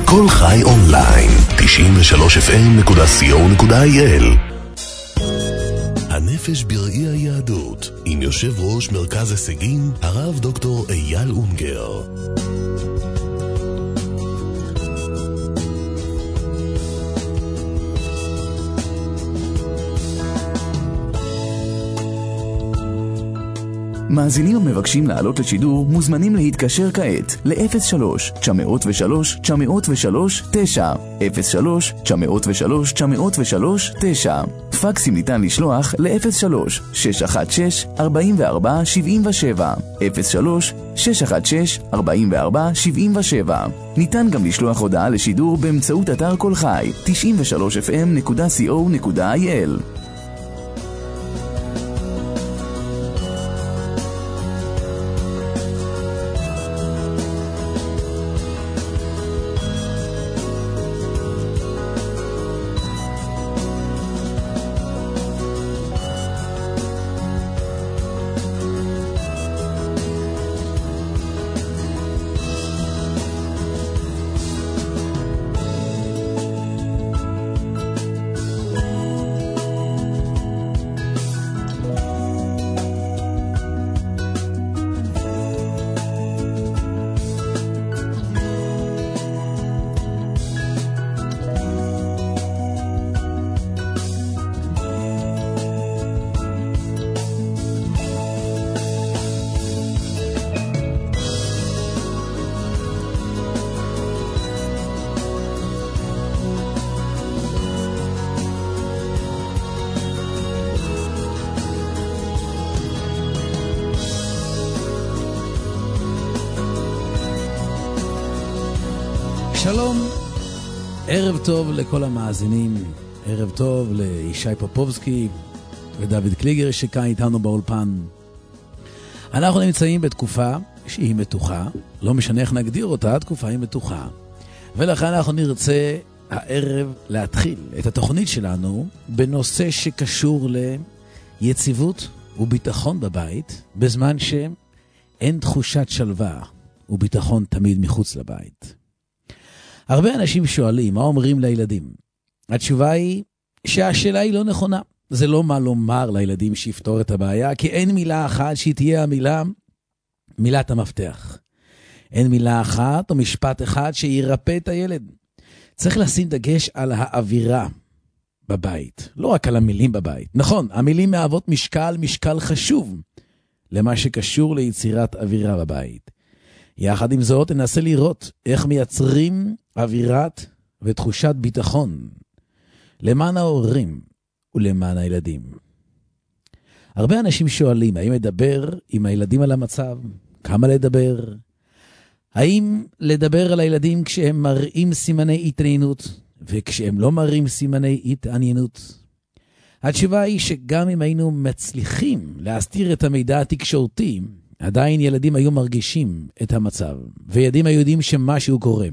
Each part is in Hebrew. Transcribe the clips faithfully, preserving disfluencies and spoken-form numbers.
כל חי אונליין, תשעים ושלוש אף אם נקודה סי או נקודה איי אל. הנפש בראי היהדות, עם יושב ראש מרכז הישגים, הרב דוקטור אייל אונגר. מאזינים המבקשים לעלות לשידור מוזמנים להתקשר כעת ל-אפס שלוש תשע אפס שלוש תשע אפס שלוש תשע אפס שלוש תשע אפס שלוש תשע אפס שלוש תשע. פקסים ניתן לשלוח ל-אפס שלוש שש אחת שש ארבע ארבע שבע שבע אפס שלוש שש אחת שש ארבע ארבע שבע שבע. ניתן גם לשלוח הודעה לשידור באמצעות אתר כל חי תשעים ושלוש אף אם נקודה סי או נקודה איי אל. שלום, ערב טוב לכל המאזינים, ערב טוב לישי פופובסקי ודוד קליגר שכאן איתנו באולפן. אנחנו נמצאים בתקופה שהיא מתוחה, לא משנה איך נגדיר אותה, התקופה היא מתוחה. ולכן אנחנו נרצה הערב להתחיל את התוכנית שלנו בנושא שקשור ליציבות וביטחון בבית, בזמן שאין תחושת שלווה וביטחון תמיד מחוץ לבית. הרבה אנשים שואלים, מה אומרים לילדים? התשובה היא שהשאלה היא לא נכונה. זה לא מה לומר לילדים שיפתור את הבעיה, כי אין מילה אחת שהיא תהיה המילה, מילת המפתח. אין מילה אחת או משפט אחד שירפא את הילד. צריך לשים דגש על האווירה בבית, לא רק על המילים בבית. נכון, המילים מהוות משקל, משקל חשוב למה שקשור ליצירת אווירה בבית. יחד עם זאת, ננסה לראות איך מייצרים אווירת ותחושת ביטחון למען ההורים ולמען הילדים. הרבה אנשים שואלים, האם לדבר עם הילדים על המצב? כמה לדבר? האם לדבר על הילדים כשהם מראים סימני התעניינות וכשהם לא מראים סימני התעניינות? התשובה היא שגם אם היינו מצליחים להסתיר את המידע התקשורתי, עדיין ילדים היו מרגישים את המצב, וילדים היו יודעים שמשהו קורה.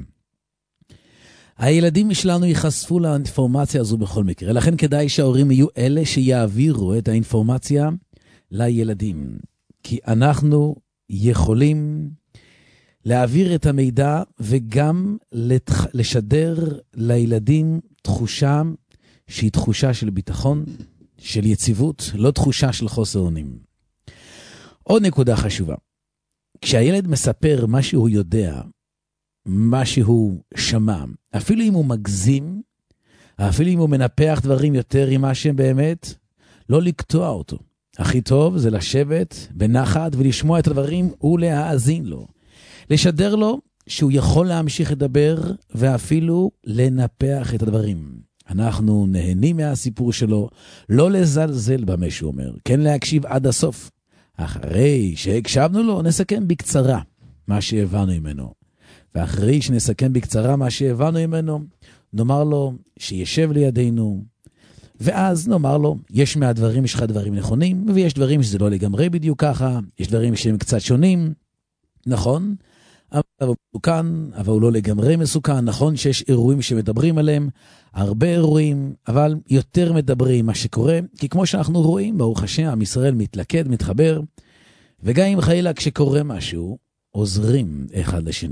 הילדים שלנו ייחשפו לאינפורמציה הזו בכל מקרה, לכן כדאי שההורים יהיו אלה שיעבירו את האינפורמציה לילדים, כי אנחנו יכולים להעביר את המידע וגם לתח... לשדר לילדים תחושה שהיא תחושה של ביטחון, של יציבות, לא תחושה של חוסר אונים. עוד נקודה חשובה, כשהילד מספר מה שהוא יודע, מה שהוא שמע, אפילו אם הוא מגזים, אפילו אם הוא מנפח דברים יותר ממה שהם באמת, לא לקטוע אותו. הכי טוב זה לשבת בנחת ולשמוע את הדברים ולהאזין לו. לשדר לו שהוא יכול להמשיך לדבר ואפילו לנפח את הדברים. אנחנו נהנים מהסיפור שלו, לא לזלזל במה שהוא אומר, כן להקשיב עד הסוף. אחרי שהקשבנו לו, נסכם בקצרה מה שהבנו ממנו. ואחרי שנסכם בקצרה מה שהבנו ממנו, נאמר לו שישב לידינו, ואז נאמר לו, יש מהדברים, יש לך דברים נכונים, ויש דברים שזה לא לגמרי בדיוק ככה, יש דברים שהם קצת שונים, נכון? אבל הוא מסוכן, אבל הוא לא לגמרי מסוכן, נכון שיש אירועים שמדברים עליהם, הרבה אירועים, אבל יותר מדברים מה שקורה, כי כמו שאנחנו רואים, ברוך השם, עם ישראל מתלכד, מתחבר, וגם אם חלילה כשקורה משהו, עוזרים אחד לשני.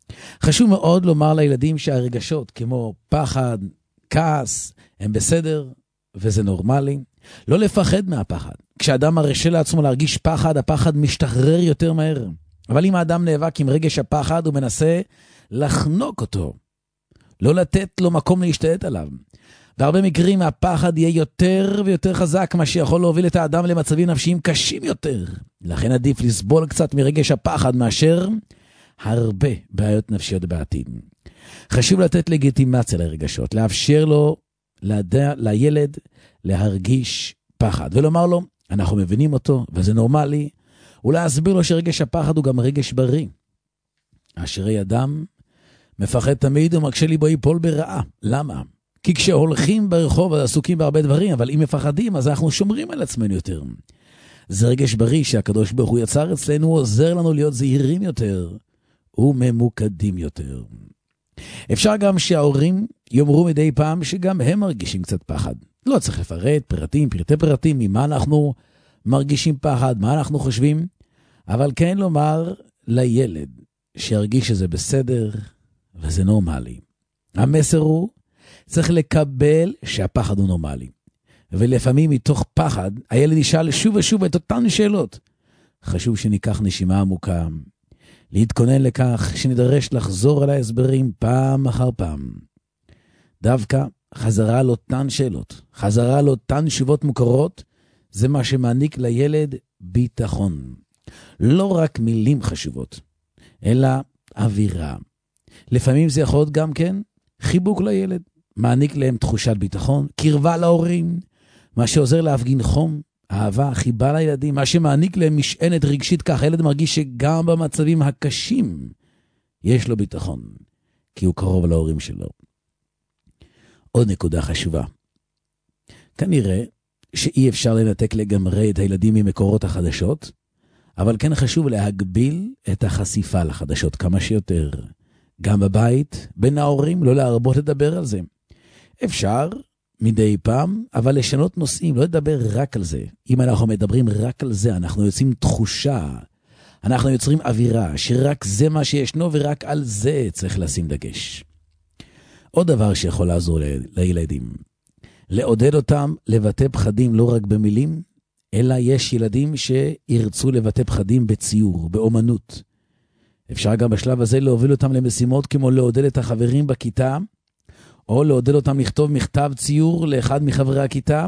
חשוב מאוד לומר לילדים שהרגשות כמו פחד, כעס, הם בסדר וזה נורמלי. לא לפחד מהפחד. כשאדם מרשה לעצמו להרגיש פחד, הפחד משתחרר יותר מהר. אבל אם האדם נאבק עם רגש הפחד, הוא מנסה לחנוק אותו. לא לתת לו מקום להשתלט עליו. בהרבה מקרים הפחד יהיה יותר ויותר חזק, מה שיכול להוביל את האדם למצבים נפשיים קשים יותר. לכן עדיף לסבול קצת מרגש הפחד מאשר הרבה בעיות נפשיות בעתיד. חשוב לתת לגיטימציה לרגשות, לאפשר לו, לדע, לילד, להרגיש פחד, ולומר לו, אנחנו מבינים אותו, וזה נורמלי, ולהסביר לו שרגש הפחד הוא גם רגש בריא. אשרי אדם מפחד תמיד ומקשה ליבו ייפול ברעה. למה? כי כשהולכים ברחוב אז עסוקים בהרבה דברים, אבל אם מפחדים אז אנחנו שומרים על עצמנו יותר. זה רגש בריא שהקדוש ברוך הוא יצר אצלנו, הוא עוזר לנו להיות זהירים יותר וממוקדים יותר. אפשר גם שההורים יאמרו מדי פעם שגם הם מרגישים קצת פחד. לא צריך לפרט פרטים, פרטי פרטים, ממה אנחנו מרגישים פחד, מה אנחנו חושבים, אבל כן לומר לילד שירגיש שזה בסדר וזה נורמלי. המסר הוא, צריך לקבל שהפחד הוא נורמלי. ולפעמים מתוך פחד, הילד ישאל שוב ושוב את אותן שאלות. חשוב שניקח נשימה עמוקה, להתכונן לכך שנדרש לחזור על ההסברים פעם אחר פעם. דווקא חזרה על אותן שאלות, חזרה על אותן תשובות מוכרות, זה מה שמעניק לילד ביטחון. לא רק מילים חשובות, אלא אווירה. לפעמים זה יכול להיות גם כן חיבוק לילד, מעניק להם תחושת ביטחון, קרבה להורים, מה שעוזר להפגין חום, אהבה, חיבה לילדים, מה שמעניק להם משענת רגשית, כך הילד מרגיש שגם במצבים הקשים יש לו ביטחון, כי הוא קרוב להורים שלו. עוד נקודה חשובה. כנראה שאי אפשר לנתק לגמרי את הילדים ממקורות החדשות, אבל כן חשוב להגביל את החשיפה לחדשות כמה שיותר. גם בבית, בין ההורים, לא להרבות לדבר על זה. אפשר מדי פעם, אבל לשנות נושאים, לא לדבר רק על זה. אם אנחנו מדברים רק על זה, אנחנו יוצאים תחושה, אנחנו יוצרים אווירה, שרק זה מה שישנו ורק על זה צריך לשים דגש. עוד דבר שיכול לעזור לילדים, לעודד אותם לבטא פחדים לא רק במילים, אלא יש ילדים שירצו לבטא פחדים בציור, באומנות. אפשר גם בשלב הזה להוביל אותם למשימות כמו לעודד את החברים בכיתה, או לעודד אותם לכתוב מכתב ציור לאחד מחברי הכיתה,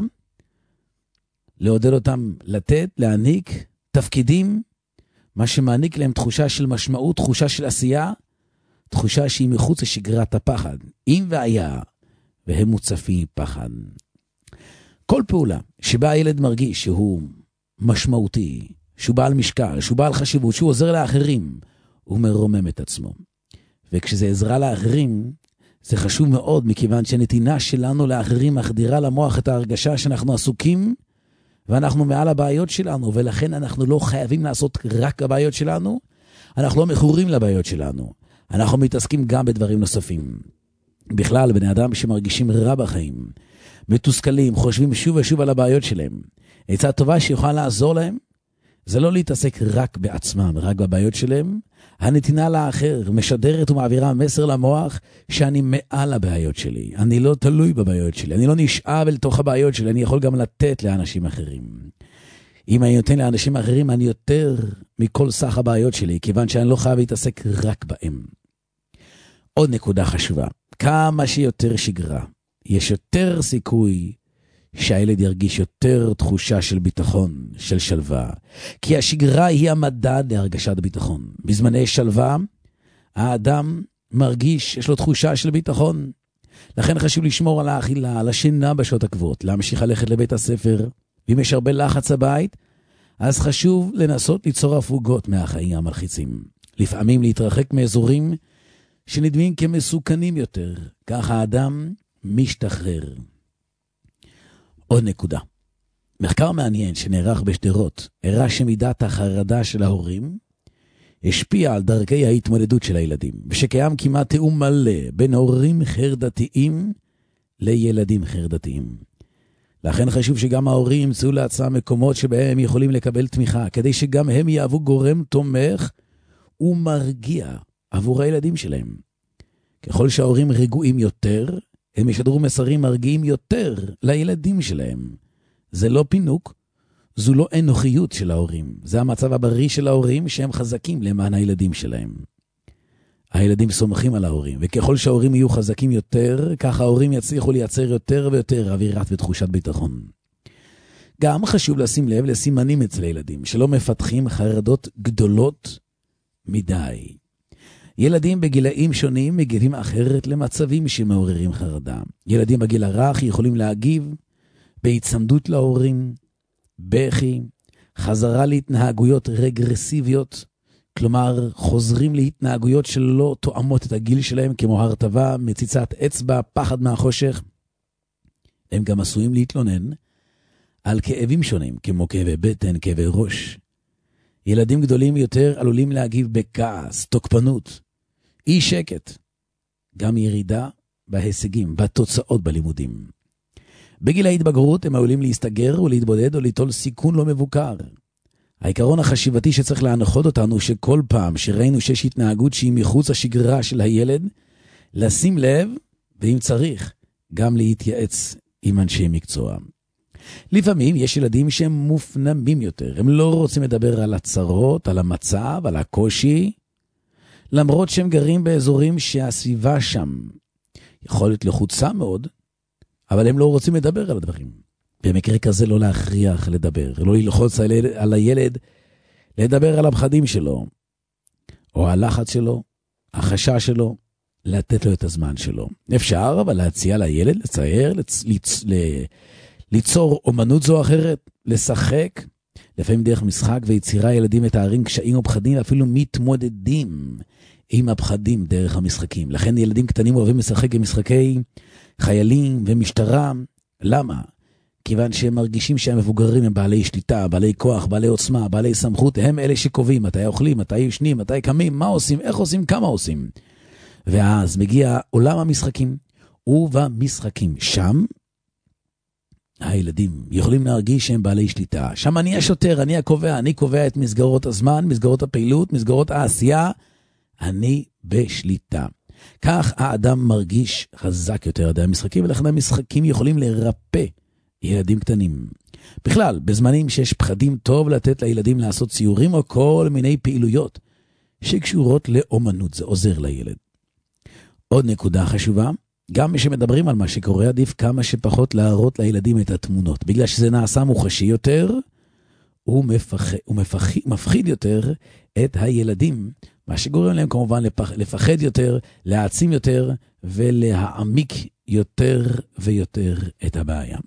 לעודד אותם לתת, להעניק תפקידים, מה שמעניק להם תחושה של משמעות, תחושה של עשייה, תחושה שהיא מחוץ לשגרת הפחד, אם והיה, והם מוצפים פחד. כל פעולה שבה הילד מרגיש שהוא משמעותי, שהוא בעל משקל, שהוא בעל חשיבות, שהוא עוזר לאחרים, הוא מרומם את עצמו. וכשזה עזרה לאחרים, זה חשוב מאוד, מכיוון שנתינה שלנו לאחרים מחדירה למוח את ההרגשה שאנחנו עסוקים, ואנחנו מעל הבעיות שלנו, ולכן אנחנו לא חייבים לעשות רק הבעיות שלנו, אנחנו לא מכורים לבעיות שלנו, אנחנו מתעסקים גם בדברים נוספים. בכלל, בני אדם שמרגישים רע בחיים, מתוסכלים, חושבים שוב ושוב על הבעיות שלהם. עצה טובה שיוכל לעזור להם, זה לא להתעסק רק בעצמם, רק בבעיות שלהם. הנתינה לאחר משדרת ומעבירה מסר למוח שאני מעל הבעיות שלי. אני לא תלוי בבעיות שלי, אני לא נשאב אל תוך הבעיות שלי, אני יכול גם לתת לאנשים אחרים. אם אני נותן לאנשים אחרים, אני יותר מכל סך הבעיות שלי, כיוון שאני לא חייב להתעסק רק בהם. עוד נקודה חשובה, כמה שיותר שגרה, יש יותר סיכוי שהילד ירגיש יותר תחושה של ביטחון, של שלווה. כי השגרה היא המדד להרגשת ביטחון. בזמני שלווה, האדם מרגיש, יש לו תחושה של ביטחון. לכן חשוב לשמור על האכילה, על השינה בשעות הקבועות, להמשיך ללכת לבית הספר. ואם יש הרבה לחץ הבית, אז חשוב לנסות ליצור הפוגות מהחיים המלחיצים. לפעמים להתרחק מאזורים שנדמים כמסוכנים יותר. כך האדם משתחרר. עוד נקודה. מחקר מעניין שנערך בשדרות, הראה שמידת החרדה של ההורים השפיע על דרכי ההתמודדות של הילדים, ושקיים כמעט תאום מלא בין הורים חרדתיים לילדים חרדתיים. לכן חשוב שגם ההורים ימצאו לעצמם מקומות שבהם הם יכולים לקבל תמיכה, כדי שגם הם יהוו גורם תומך ומרגיע עבור הילדים שלהם. ככל שההורים רגועים יותר, הם ישדרו מסרים מרגיעים יותר לילדים שלהם. זה לא פינוק, זו לא אנוכיות של ההורים. זה המצב הבריא של ההורים שהם חזקים למען הילדים שלהם. הילדים סומכים על ההורים, וככל שההורים יהיו חזקים יותר, ככה ההורים יצליחו לייצר יותר ויותר אווירת ותחושת ביטחון. גם חשוב לשים לב לסימנים אצל הילדים, שלא מפתחים חרדות גדולות מדי. ילדים בגילאים שונים מגיבים אחרת למצבים שמעוררים חרדה. ילדים בגיל הרך יכולים להגיב בהצמדות להורים, בכי, חזרה להתנהגויות רגרסיביות, כלומר חוזרים להתנהגויות שלא תואמות את הגיל שלהם, כמו הרטבה, מציצת אצבע, פחד מהחושך. הם גם עשויים להתלונן על כאבים שונים, כמו כאבי בטן, כאבי ראש. ילדים גדולים יותר עלולים להגיב בכעס, תוקפנות, אי שקט, גם ירידה בהישגים, בתוצאות בלימודים. בגיל ההתבגרות הם עלולים להסתגר ולהתבודד או ליטול סיכון לא מבוקר. העיקרון החשיבתי שצריך להנחות אותנו שכל פעם שראינו שיש התנהגות שהיא מחוץ השגרה של הילד, לשים לב, ואם צריך, גם להתייעץ עם אנשי מקצוע. לפעמים יש ילדים שהם מופנמים יותר, הם לא רוצים לדבר על הצרות, על המצב, על הקושי, למרות שהם גרים באזורים שהסביבה שם יכול להיות לחוצה מאוד, אבל הם לא רוצים לדבר על הדברים. במקרה כזה לא להכריח לדבר, לא ללחוץ על הילד לדבר על הפחדים שלו, או הלחץ שלו, החשש שלו, לתת לו את הזמן שלו. אפשר אבל להציע לילד לצייר, לצ... לצ... ל... ליצור אומנות זו אחרת, לשחק, לפעמים דרך משחק ויצירה ילדים מתארים קשיים או פחדים, ואפילו מתמודדים עם הפחדים דרך המשחקים. לכן ילדים קטנים אוהבים לשחק עם משחקי חיילים ומשטרה. למה? כיוון שהם מרגישים שהם מבוגרים, הם בעלי שליטה, בעלי כוח, בעלי עוצמה, בעלי סמכות, הם אלה שקובעים מתי אוכלים, מתי ישנים, מתי קמים, מה עושים, איך עושים, כמה עושים. ואז מגיע עולם המשחקים, ובמשחקים שם, הילדים יכולים להרגיש שהם בעלי שליטה. שם אני השוטר, אני הקובע, אני קובע את מסגרות הזמן, מסגרות הפעילות, מסגרות העשייה, אני בשליטה. כך האדם מרגיש חזק יותר עד המשחקים, ולכן המשחקים יכולים לרפא ילדים קטנים. בכלל, בזמנים שיש פחדים, טוב לתת לילדים לעשות ציורים או כל מיני פעילויות שקשורות לאומנות, זה עוזר לילד. עוד נקודה חשובה, גם מי שמדברים על מה שקורה, עדיף כמה שפחות להראות לילדים את התמונות, בגלל שזה נעשה מוחשי יותר, הוא מפחד, הוא מפחד, מפחיד יותר את הילדים, מה שגורם להם כמובן לפח, לפחד יותר, להעצים יותר ולהעמיק יותר ויותר את הבעיה.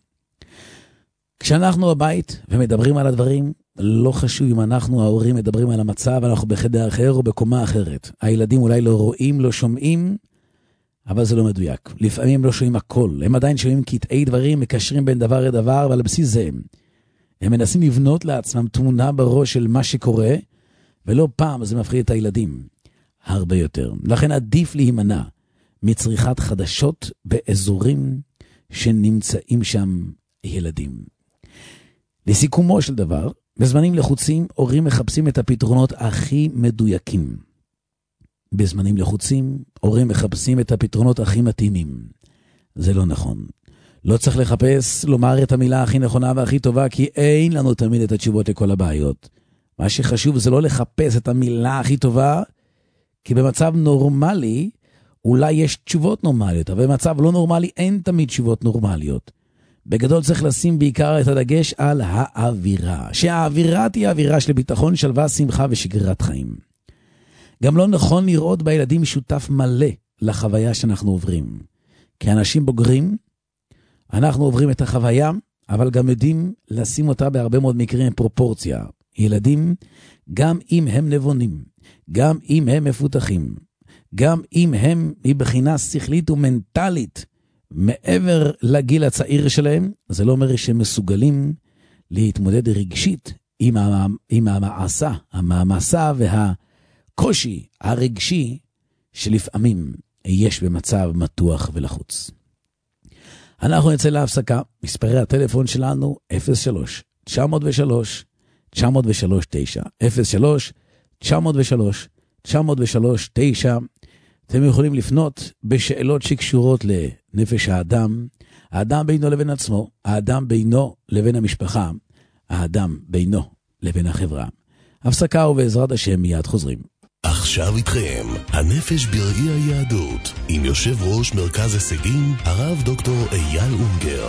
כשאנחנו בבית ומדברים על הדברים, לא חשוב אם אנחנו ההורים מדברים על המצב, אנחנו בחדר אחר או בקומה אחרת. הילדים אולי לא רואים, לא שומעים, אבל זה לא מדויק. לפעמים הם לא שומעים הכל, הם עדיין שומעים קטעי דברים, מקשרים בין דבר לדבר, אבל על בסיס זה הם מנסים לבנות לעצמם תמונה בראש של מה שקורה, ולא פעם זה מפחיד את הילדים הרבה יותר. לכן עדיף להימנע מצריכת חדשות באזורים שנמצאים שם ילדים. לסיכומו של דבר, בזמנים לחוצים, הורים מחפשים את הפתרונות הכי מדויקים. בזמנים לחוצים, הורים מחפשים את הפתרונות הכי מתאימים. זה לא נכון. לא צריך לחפש לומר את המילה הכי נכונה והכי טובה, כי אין לנו תמיד את התשובות לכל הבעיות. מה שחשוב זה לא לחפש את המילה הכי טובה, כי במצב נורמלי אולי יש תשובות נורמליות, אבל במצב לא נורמלי אין תמיד תשובות נורמליות. בגדול צריך לשים בעיקר את הדגש על האווירה, שהאווירה תהיה אווירה של ביטחון, שלווה, שמחה ושגרת חיים. גם לא נכון לראות בילדים שותף מלא לחוויה שאנחנו עוברים. כאנשים בוגרים, אנחנו עוברים את החוויה, אבל גם יודעים לשים אותה בהרבה מאוד מקרים פרופורציה. ילדים, גם אם הם נבונים, גם אם הם מפותחים, גם אם הם מבחינה שכלית ומנטלית, מעבר לגיל הצעיר שלהם, זה לא אומר שהם מסוגלים להתמודד רגשית עם, המ... עם המעשה, המעמסה והקושי הרגשי שלפעמים יש במצב מתוח ולחוץ. אנחנו נצא להפסקה, מספרי הטלפון שלנו אפס שלוש תשע אפס שלוש תשע אפס שלוש תשע אפס שלוש תשע אפס שלוש תשע אפס שלוש תשע. אתם יכולים לפנות בשאלות שקשורות לנפש האדם, האדם בינו לבין עצמו, האדם בינו לבין המשפחה, האדם בינו לבין החברה. הפסקה ובעזרת השם מיד חוזרים. עכשיו איתכם, הנפש בראי היהדות, עם יושב ראש מרכז הישגים, הרב דוקטור אייל אונגר.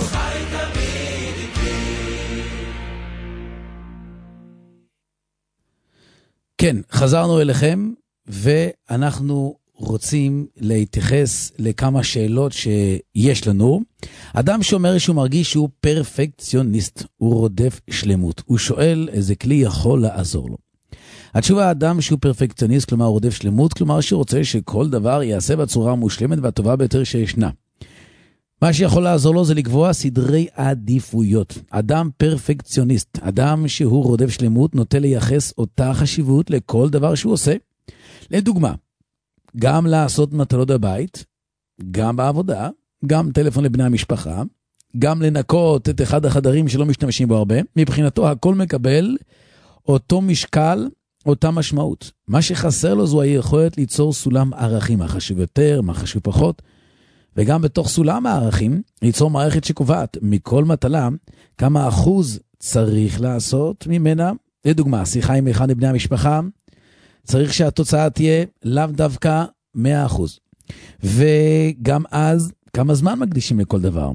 כן, חזרנו אליכם, ואנחנו רוצים להתייחס לכמה שאלות שיש לנו. אדם שאומר שהוא מרגיש שהוא פרפקציוניסט, הוא רודף שלמות. הוא שואל איזה כלי יכול לעזור לו. התשובה, האדם שהוא פרפקציוניסט, כלומר רודף שלמות, כלומר שרוצה שכל דבר יעשה בצורה המושלמת והטובה ביותר שישנה. מה שיכול לעזור לו זה לקבוע סדרי עדיפויות. אדם פרפקציוניסט, אדם שהוא רודף שלמות, נוטה לייחס אותה חשיבות לכל דבר שהוא עושה. לדוגמה, גם לעשות מטלות בבית, גם בעבודה, גם טלפון לבני המשפחה, גם לנקות את אחד החדרים שלא משתמשים בו הרבה. מבחינתו הכל מקבל אותו משקל, אותה משמעות. מה שחסר לו זו היכולת ליצור סולם ערכים, מה חשוב יותר, מה חשוב פחות, וגם בתוך סולם הערכים ליצור מערכת שקובעת מכל מטלה כמה אחוז צריך לעשות ממנה. לדוגמה, שיחה עם אחד מבני המשפחה, צריך שהתוצאה תהיה לאו דווקא מאה אחוז. וגם אז, כמה זמן מקדישים לכל דבר?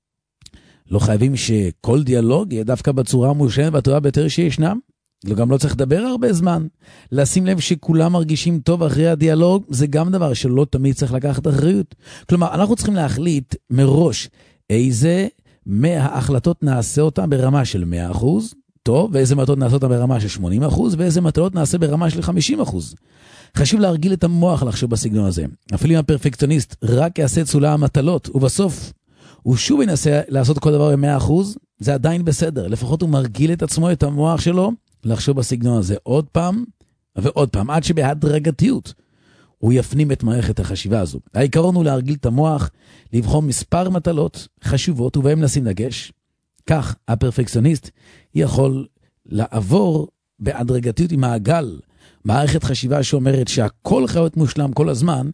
לא חייבים שכל דיאלוג יהיה דווקא בצורה המושלמת והטובה ביותר שישנה. גם לא צריך לדבר הרבה זמן. לשים לב שכולם מרגישים טוב אחרי הדיאלוג, זה גם דבר שלא תמיד צריך לקחת אחריות. כלומר, אנחנו צריכים להחליט מראש איזה מההחלטות נעשה אותם ברמה של מאה אחוז, טוב, ואיזה מטלות נעשה אותם ברמה של שמונים אחוז, ואיזה מטלות נעשה ברמה של חמישים אחוז. חשוב להרגיל את המוח לחשוב בסגנון הזה. אפילו אם הפרפקציוניסט רק יעשה את סולם המטלות, ובסוף הוא שוב ינסה לעשות כל דבר ב-מאה אחוז, זה עדיין בסדר. לפחות הוא מרגיל את עצמו, את המוח שלו, לחשוב בסגנון הזה עוד פעם ועוד פעם, עד שבהדרגתיות הוא יפנים את מערכת החשיבה הזו. העיקרון הוא להרגיל את המוח, לבחור מספר מטלות חשובות ובהם לשים דגש. כך הפרפקציוניסט יכול לעבור בהדרגתיות עם מעגל, מערכת חשיבה שאומרת שהכל חייב להיות מושלם כל הזמן,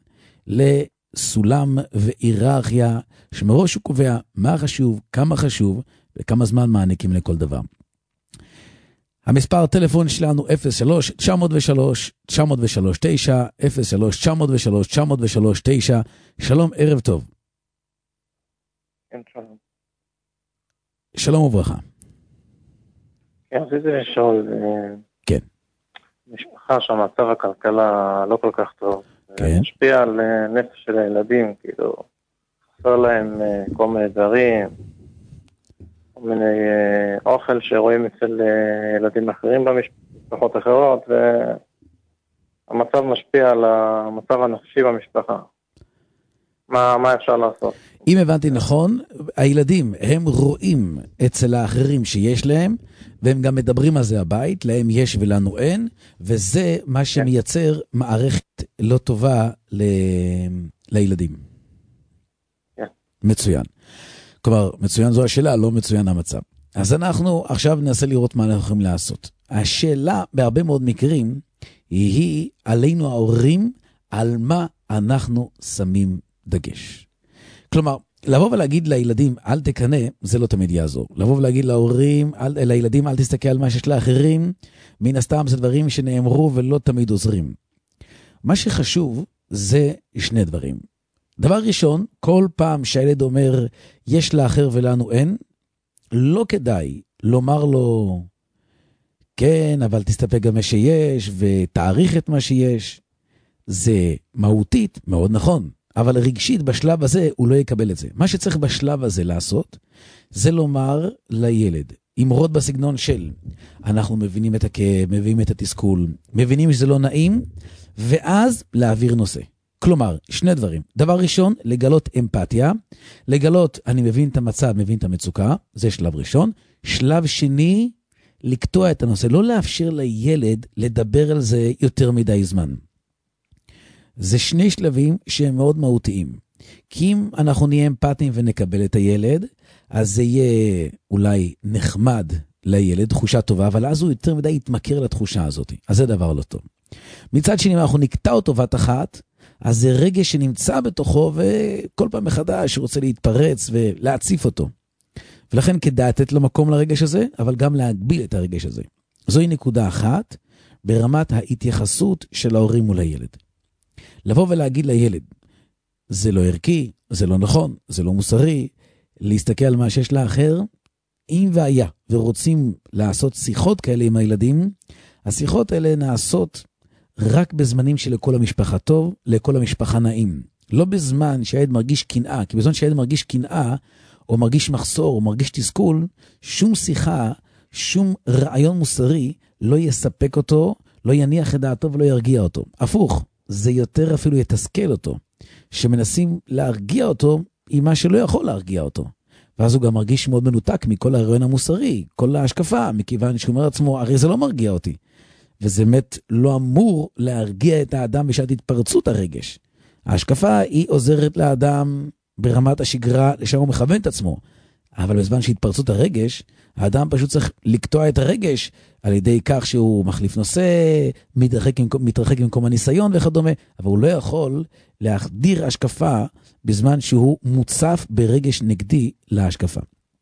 לסולם והיררכיה שמראש הוא קובע מה חשוב, כמה חשוב וכמה זמן מעניקים לכל דבר. המספר הטלפון שלנו אפס שלוש תשע אפס שלוש תשע אפס שלוש תשע אפס שלוש תשע אפס שלוש תשע אפס שלוש תשע. שלום, ערב טוב. כן, שלום. שלום וברכה. כן, רציתי לשאול, כן. משפחה שהמצב הכלכלה לא כל כך טוב, כן. משפיע על נפש של הילדים, כאילו, חסר להם כל מיני דברים, כל מיני אוכל שרואים אצל ילדים אחרים במשפחות אחרות, והמצב משפיע על המצב הנפשי במשפחה. מה, מה אפשר לעשות? אם הבנתי נכון, הילדים הם רואים אצל האחרים שיש להם, והם גם מדברים על זה הבית, להם יש ולנו אין, וזה מה שמייצר מערכת לא טובה ל... לילדים. כן. מצוין. כלומר, מצוין זו השאלה, לא מצוין המצב. אז אנחנו עכשיו ננסה לראות מה אנחנו יכולים לעשות. השאלה בהרבה מאוד מקרים היא עלינו ההורים, על מה אנחנו שמים דגש. כלומר, לבוא ולהגיד לילדים אל תקנה, זה לא תמיד יעזור. לבוא ולהגיד להורים, אל, לילדים אל תסתכל על מה שיש לאחרים, מן הסתם זה דברים שנאמרו ולא תמיד עוזרים. מה שחשוב זה שני דברים. דבר ראשון, כל פעם שהילד אומר יש לאחר ולנו אין, לא כדאי לומר לו כן, אבל תסתפק גם מה שיש ותאריך את מה שיש. זה מהותית מאוד נכון. אבל רגשית בשלב הזה הוא לא יקבל את זה. מה שצריך בשלב הזה לעשות, זה לומר לילד, אמרות בסגנון של, אנחנו מבינים את הכאב, מבינים את התסכול, מבינים שזה לא נעים, ואז להעביר נושא. כלומר, שני דברים. דבר ראשון, לגלות אמפתיה, לגלות, אני מבין את המצב, מבין את המצוקה, זה שלב ראשון. שלב שני, לקטוע את הנושא, לא לאפשר לילד לדבר על זה יותר מדי זמן. זה שני שלבים שהם מאוד מהותיים. כי אם אנחנו נהיה אמפתיים ונקבל את הילד, אז זה יהיה אולי נחמד לילד, תחושה טובה, אבל אז הוא יותר מדי יתמכר לתחושה הזאת. אז זה דבר לא טוב. מצד שני, אם אנחנו נקטע אותו בת אחת, אז זה רגש שנמצא בתוכו, וכל פעם מחדש רוצה להתפרץ ולהציף אותו. ולכן כדאי לתת לו מקום לרגש הזה, אבל גם להגביל את הרגש הזה. זוהי נקודה אחת, ברמת ההתייחסות של ההורים מול הילד. לבוא ולהגיד לילד, זה לא ערכי, זה לא נכון, זה לא מוסרי, להסתכל על מה שיש לאחר, אם והיה, ורוצים לעשות שיחות כאלה עם הילדים, השיחות האלה נעשות רק בזמנים שלכל המשפחה טוב, לכל המשפחה נעים. לא בזמן שהילד מרגיש קנאה, כי בזמן שהילד מרגיש קנאה, או מרגיש מחסור, או מרגיש תסכול, שום שיחה, שום רעיון מוסרי, לא יספק אותו, לא יניח את דעתו ולא ירגיע אותו. הפוך, זה יותר אפילו יתסכל אותו, שמנסים להרגיע אותו עם מה שלא יכול להרגיע אותו. ואז הוא גם מרגיש מאוד מנותק מכל הרעיון המוסרי, כל ההשקפה, מכיוון שהוא אומר לעצמו, הרי זה לא מרגיע אותי. וזה באמת לא אמור להרגיע את האדם בשעת התפרצות הרגש. ההשקפה היא עוזרת לאדם ברמת השגרה, לשם הוא מכוון את עצמו. אבל בזמן שהתפרצות הרגש, האדם פשוט צריך לקטוע את הרגש, על ידי כך שהוא מחליף נושא, מתרחק, מתרחק במקום הניסיון וכדומה, אבל הוא לא יכול להחדיר השקפה, בזמן שהוא מוצף ברגש נגדי להשקפה.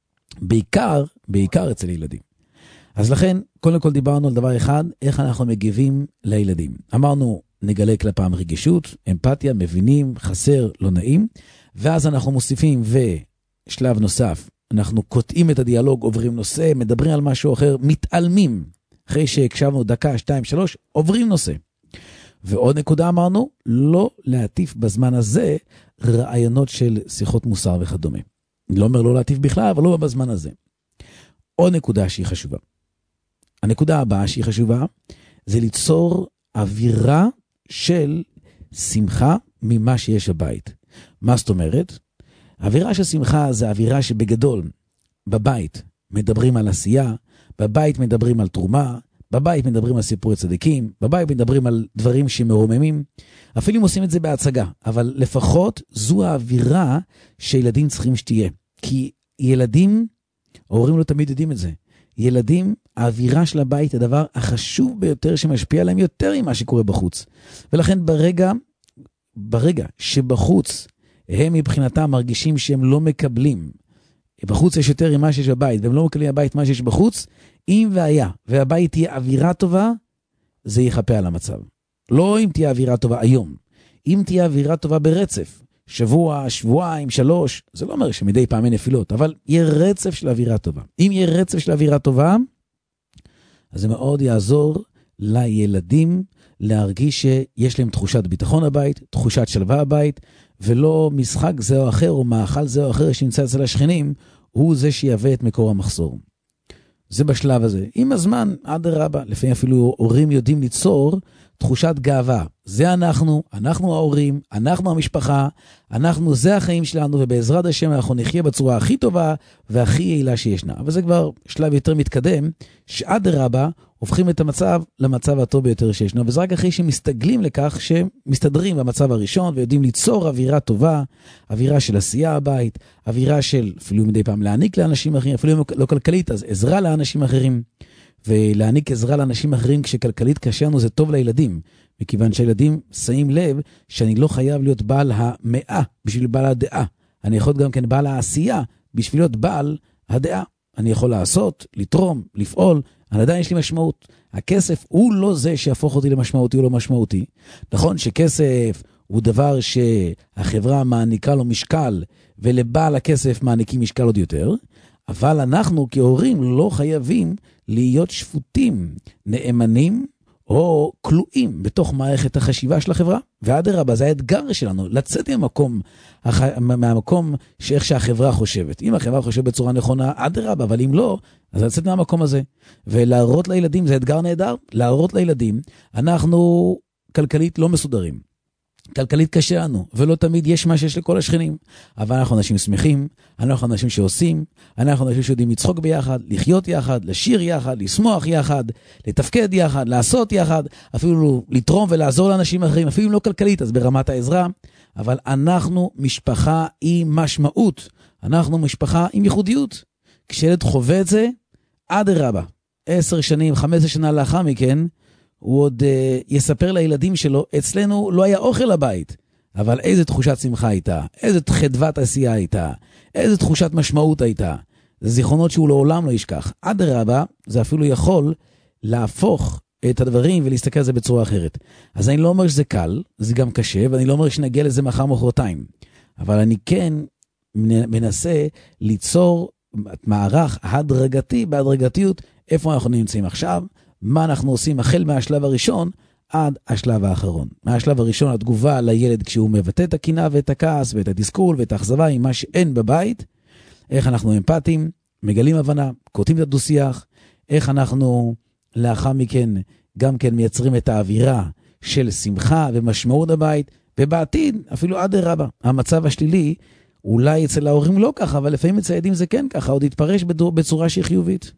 בעיקר, בעיקר אצל ילדים. אז לכן, קודם כל דיברנו על דבר אחד, איך אנחנו מגיבים לילדים. אמרנו, נגלה כלפם רגישות, אמפתיה, מבינים, חסר, לא נעים, ואז אנחנו מוסיפים, ושלב נוסף, אנחנו קוטעים את הדיאלוג, עוברים נושא, מדברים על משהו אחר, מתעלמים. אחרי שהקשבנו דקה, שתיים, שלוש, עוברים נושא. ועוד נקודה אמרנו, לא להטיף בזמן הזה רעיונות של שיחות מוסר וכדומה. אני לא אומר לא להטיף בכלל, אבל לא בזמן הזה. עוד נקודה שהיא חשובה. הנקודה הבאה שהיא חשובה, זה ליצור אווירה של שמחה ממה שיש בבית. מה זאת אומרת? האווירה של שמחה זה אווירה שבגדול, בבית מדברים על עשייה, בבית מדברים על תרומה, בבית מדברים על סיפורי צדיקים, בבית מדברים על דברים שמרוממים, אפילו אם עושים את זה בהצגה, אבל לפחות זו האווירה שילדים צריכים שתהיה. כי ילדים, ההורים לא תמיד יודעים את זה, ילדים, האווירה של הבית היא הדבר החשוב ביותר שמשפיע עליהם יותר ממה שקורה בחוץ. ולכן ברגע, ברגע שבחוץ הם מבחינתם מרגישים שהם לא מקבלים, בחוץ יש יותר ממה שיש בבית, והם לא מקבלים הבית מה שיש בחוץ, אם והיה, והבית תהיה אווירה טובה, זה יחפה על המצב. לא אם תהיה אווירה טובה היום, אם תהיה אווירה טובה ברצף, שבוע, שבועיים, שלוש, זה לא אומר שמדי פעמי נפילות, אבל יהיה רצף של אווירה טובה. אם יהיה רצף של אווירה טובה, אז זה מאוד יעזור לילדים להרגיש שיש להם תחושת ביטחון הבית, תחושת שלווה הבית, ולא משחק זה או אחר, או מאכל זה או אחר שנמצא אצל השכנים, הוא זה שיהווה את מקור המחסור. זה בשלב הזה. עם הזמן, עד הרבה, לפעמים אפילו הורים יודעים ליצור תחושת גאווה. זה אנחנו, אנחנו ההורים, אנחנו המשפחה, אנחנו, זה החיים שלנו, ובעזרת השם אנחנו נחיה בצורה הכי טובה והכי יעילה שישנה. אבל זה כבר שלב יותר מתקדם, שעד הרבה הופכים את המצב למצב הטוב ביותר שישנה, וזה רק אחרי שמסתגלים לכך שמסתדרים במצב הראשון, ויודעים ליצור אווירה טובה, אווירה של עשייה הבית, אווירה של אפילו מדי פעם להעניק לאנשים אחרים, אפילו לא כלכלית, אז עזרה לאנשים אחרים, ולהעניק עזרה לאנשים אחרים כשכלכלית קשה לנו זה טוב לילדים, מכיוון שהילדים שמים לב שאני לא חייב להיות בעל המאה בשביל בעל הדעה, אני יכול גם כן בעל העשייה בשביל להיות בעל הדעה, אני יכול לעשות, לתרום, לפעול, אבל עדיין יש לי משמעות. הכסף הוא לא זה שיהפוך אותי למשמעותי או לא משמעותי. נכון שכסף הוא דבר שהחברה מעניקה לו משקל, ולבעל הכסף מעניקים משקל עוד יותר, אבל אנחנו כהורים לא חייבים להיות שפוטים, נאמנים או כלואים בתוך מערכת החשיבה של החברה. ואדרבה, זה האתגר שלנו, לצאת מהמקום, מהמקום שאיך שהחברה חושבת. אם החברה חושבת בצורה נכונה, אדרבה, אבל אם לא, אז לצאת מהמקום הזה. ולהראות לילדים, זה אתגר נהדר, להראות לילדים, אנחנו כלכלית לא מסודרים. כלכלית קשה לנו, ולא תמיד יש מה שיש לכל השכנים. אבל אנחנו אנשים שמחים, אנחנו אנשים שעושים, אנחנו אנשים שיודעים לצחוק ביחד, לחיות יחד, לשיר יחד, לשמוח יחד, לתפקד יחד, לעשות יחד, אפילו לתרום ולעזור לאנשים אחרים, אפילו לא כלכלית, אז ברמת העזרה. אבל אנחנו משפחה עם משמעות, אנחנו משפחה עם ייחודיות. כשילד חווה את זה, עד הרבה, עשר שנים, חמש עשרה שנה לאחר מכן, הוא עוד uh, יספר לילדים שלו, אצלנו לא היה אוכל לבית, אבל איזה תחושת שמחה הייתה, איזה חדוות עשייה הייתה, איזה תחושת משמעות הייתה. זה זיכרונות שהוא לעולם לא ישכח. עד הרבה, זה אפילו יכול להפוך את הדברים ולהסתכל על זה בצורה אחרת. אז אני לא אומר שזה קל, זה גם קשה, ואני לא אומר שנגיע לזה מחר מחרתיים. אבל אני כן מנסה ליצור מערך הדרגתי, בהדרגתיות, איפה אנחנו נמצאים עכשיו, מה אנחנו עושים החל מהשלב הראשון עד השלב האחרון. מהשלב הראשון התגובה לילד כשהוא מבטא את הקינה ואת הכעס ואת התסכול ואת האכזבה עם מה שאין בבית, איך אנחנו אמפתיים, מגלים הבנה, קוטעים את הדו-שיח, איך אנחנו לאחר מכן גם כן מייצרים את האווירה של שמחה ומשמעות הבית, ובעתיד אפילו עד הרבה. המצב השלילי אולי אצל ההורים לא ככה, אבל לפעמים אצל הילדים זה כן ככה, עוד יתפרש בצורה שהיא חיובית.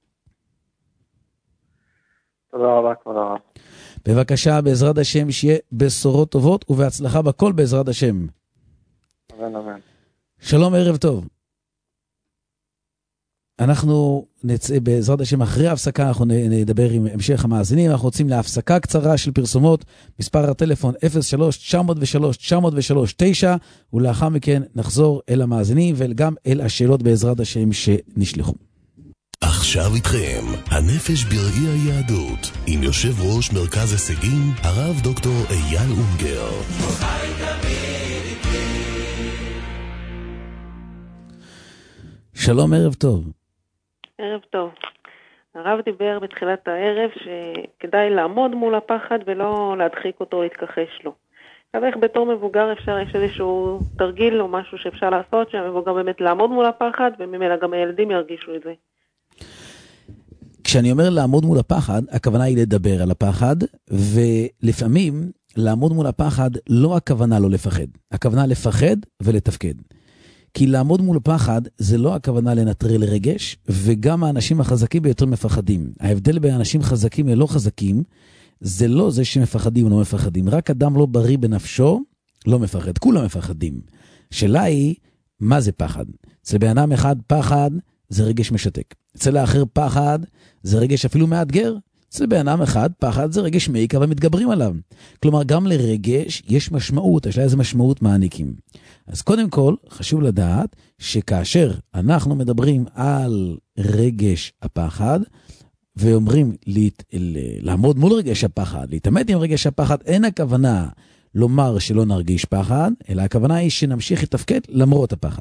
תודה רבה, כבוד הרב. בבקשה, בעזרת השם, שיהיה בשורות טובות ובהצלחה בכל בעזרת השם. אמן, אמן. שלום, ערב טוב. אנחנו נצא בעזרת השם אחרי ההפסקה, אנחנו נדבר עם המשך המאזינים, אנחנו רוצים להפסקה קצרה של פרסומות, מספר הטלפון אפס שלוש תשע אפס שלוש תשע אפס שלוש תשע, ולאחר מכן נחזור אל המאזינים וגם אל השאלות בעזרת השם שנשלחו. עכשיו איתכם, הנפש בראי היהדות, עם יושב ראש מרכז הישגים, הרב דוקטור אייל אונגר. שלום, ערב טוב. ערב טוב. הרב דיבר בתחילת הערב שכדאי לעמוד מול הפחד ולא להדחיק אותו, להתכחש לו. עכשיו איך בתור מבוגר אפשר, יש איזשהו תרגיל או משהו שאפשר לעשות, שהמבוגר באמת לעמוד מול הפחד, וממילא גם הילדים ירגישו את זה. כשאני אומר לעמוד מול הפחד, הכוונה היא לדבר על הפחד, ולפעמים לעמוד מול הפחד לא הכוונה לא לפחד, הכוונה לפחד ולתפקד. כי לעמוד מול הפחד זה לא הכוונה לנטרל רגש, וגם האנשים החזקים ביותר מפחדים. ההבדל בין אנשים חזקים ללא חזקים, זה לא זה שמפחדים או לא מפחדים, רק אדם לא בריא בנפשו לא מפחד, כולם מפחדים. שאלה היא, מה זה פחד? אצל בן אדם אחד פחד זה רגש משתק. אצל האחר פחד זה רגש אפילו מאתגר. אצל בן אדם אחד פחד זה רגש מעיק, אבל מתגברים עליו. כלומר, גם לרגש יש משמעות, השאלה איזה משמעות מעניקים. אז קודם כל, חשוב לדעת שכאשר אנחנו מדברים על רגש הפחד, ואומרים להת... לעמוד מול רגש הפחד, להתעמת עם רגש הפחד, אין הכוונה לומר שלא נרגיש פחד, אלא הכוונה היא שנמשיך לתפקד למרות הפחד.